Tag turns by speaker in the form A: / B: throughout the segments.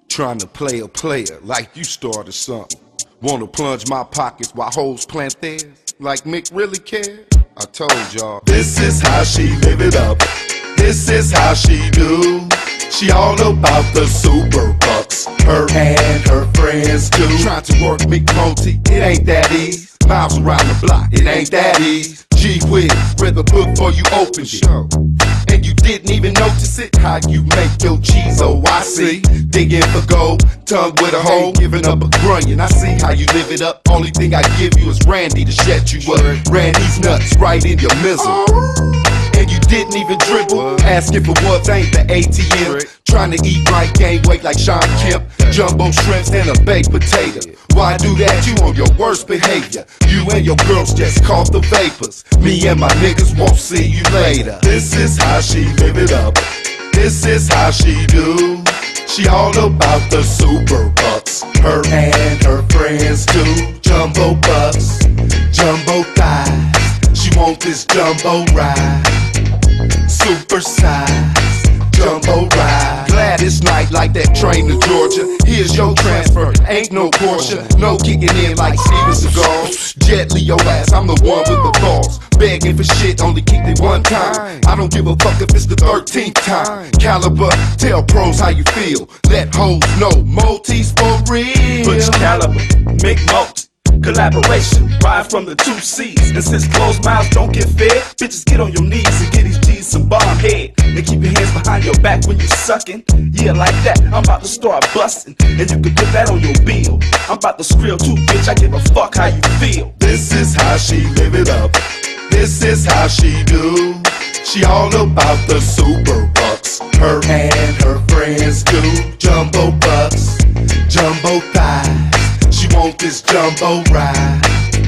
A: Trying to play a player like you started something. Wanna plunge my pockets while hoes plant theirs? Like Mick really cared? I told y'all.
B: This is how she live it up. This is how she do. She all about the super bucks. Her and her friends too.
A: Trying to work McMulti, it ain't that easy. Miles around the block, it ain't that easy. Gee whiz, read the book before you opened it. And you didn't even notice it. How you make your cheese, oh I see. Digging for gold, tongue with a hole, giving up a grunion. I see how you live it up. Only thing I give you is Randy to shut you up. Randy's nuts right in your mizzle. And you didn't even dribble. Asking for what ain't the ATM. Trying to eat right, gain weight like Sean Kemp. Jumbo shrimps and a baked potato. Why do that? You on your worst behavior. You and your girls just caught the vapors. Me and my niggas won't see you later.
B: This is how she live it up. This is how she do. She all about the super bucks. Her and her friends too. Jumbo bucks, jumbo thighs. She want this jumbo ride. Super size, jumbo ride.
A: Glad it's night like that train to Georgia. Here's your transfer, ain't no Porsche. No kicking in like Steven Seagal. Jet Li your ass, I'm the one with the balls. Begging for shit, only kicked it one time. I don't give a fuck if it's the 13th time. Caliber, tell pros how you feel. Let hoes know, multis for real.
C: Butch Caliber, McMulti. Collaboration, ride from the 2 C's. And since closed mouths don't get fed, bitches get on your knees and get these G's some bomb head. And keep your hands behind your back when you sucking. Yeah, like that, I'm about to start busting. And you can put that on your bill. I'm about to skrill too, bitch, I give a fuck how you feel.
B: This is how she live it up. This is how she do. She all about the super bucks. Her and her friends too. Jumbo bucks, jumbo thighs. She want this jumbo ride.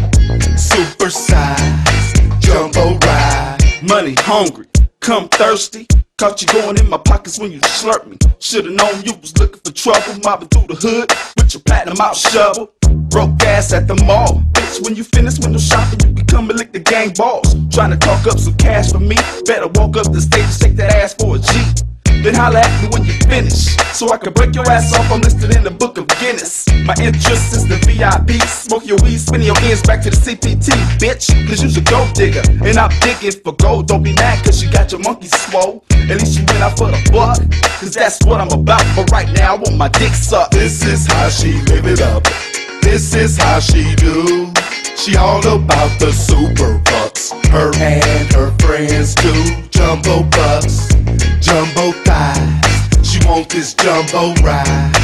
B: Super size, jumbo ride.
C: Money hungry, come thirsty. Caught you going in my pockets when you slurp me. Should've known you was looking for trouble. Mobbing through the hood with your platinum out shovel. Broke ass at the mall. Bitch, when you finish window shopping, you can come and lick the gang balls. Trying to talk up some cash for me. Better walk up the stage and shake that ass for a G. Then holla at me when you finish, so I can break your ass off. I'm listed in the book of Guinness. My interest is the VIP. Smoke your weed, spin your ends back to the CPT, bitch. Cause you's a gold digger, and I'm digging for gold. Don't be mad cause you got your monkey swole. At least you went out for the buck, cause that's what I'm about. But right now I want my dick sucked.
B: This is how she live it up. This is how she do. She all about the super bucks. Her and her friends too. Jumbo bucks, jumbo thighs. She want this jumbo ride.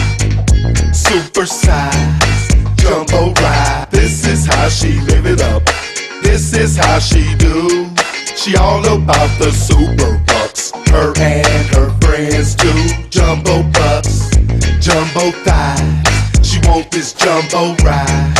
B: Super size, jumbo ride. This is how she live it up. This is how she do. She all about the super bucks. Her and her friends too. Jumbo bucks, jumbo thighs. She want this jumbo ride.